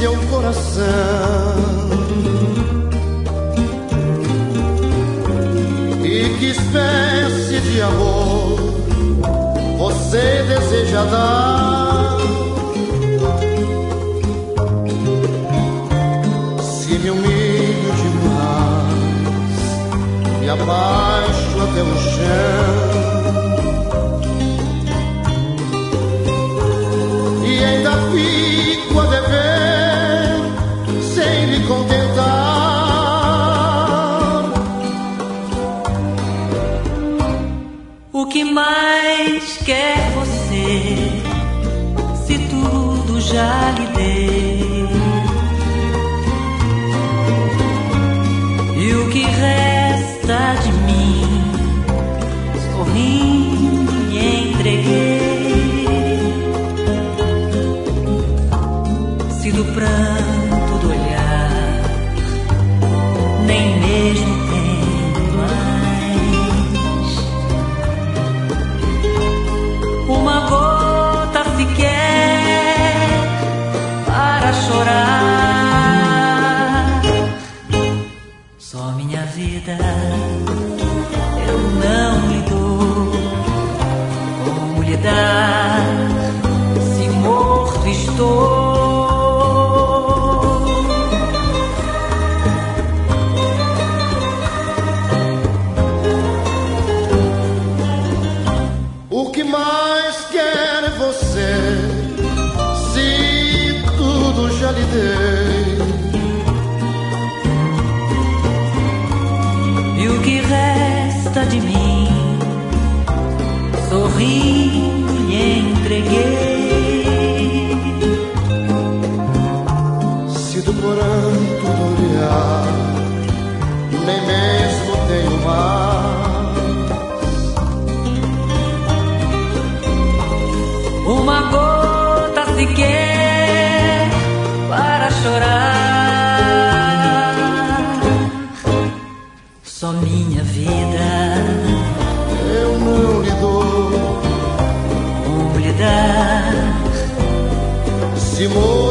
seu coração. E que espécie de amor você deseja dar? Se me humilho demais, me abaixo até o chão, e ainda fico a dever sem lhe contentar. O que mais quer você, se tudo já lhe dei? E o que resta de mim, sorrindo lhe entreguei. Se do pranto do olhar nem mesmo tenho mais uma gota sequer para chorar, só minha vida eu não lhe dou. Como lhe dar se morto estou? O que mais quer você, se tudo já lhe dei? E o que resta de mim, sorrindo lhe entreguei. Se do pranto do olhar nem mesmo tenho mais uma gota sequer para chorar, só minha vida eu não lhe dou. como lhe dar Se morto